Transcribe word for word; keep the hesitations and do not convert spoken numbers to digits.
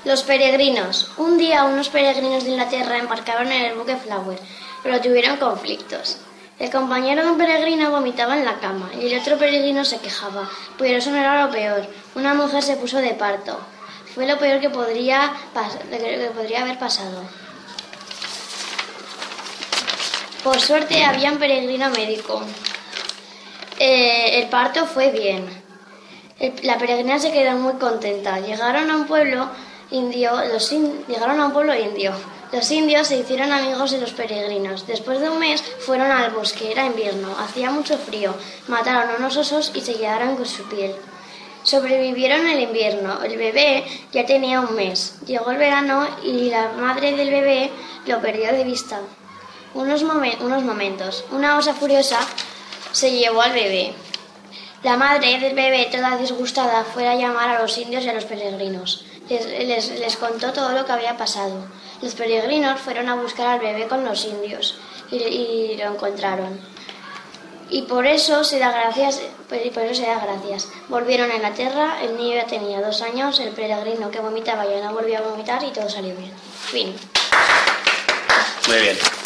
Los peregrinos. Un día unos peregrinos de Inglaterra embarcaron en el buque Flower, pero tuvieron conflictos. El compañero de un peregrino vomitaba en la cama y el otro peregrino se quejaba, pero eso no era lo peor. Una mujer se puso de parto. Fue lo peor que podría, que podría haber pasado. Por suerte había un peregrino médico. Eh, el parto fue bien. El, la peregrina se quedó muy contenta. Llegaron a un pueblo indio. Los in, llegaron a un pueblo indio. Los indios se hicieron amigos de los peregrinos. Después de un mes fueron al bosque. Era invierno. Hacía mucho frío. Mataron a unos osos y se quedaron con su piel. Sobrevivieron el invierno. El bebé ya tenía un mes. Llegó el verano y la madre del bebé lo perdió de vista. Unos, momen- unos momentos. Una osa furiosa se llevó al bebé. La madre del bebé, toda disgustada, fue a llamar a los indios y a los peregrinos. Les, les, les contó todo lo que había pasado. Los peregrinos fueron a buscar al bebé con los indios y, y lo encontraron. Y por eso se da gracias, y por eso se da gracias. Volvieron a Inglaterra, el niño ya tenía dos años, el peregrino que vomitaba ya no volvió a vomitar y todo salió bien. Fin. Muy bien.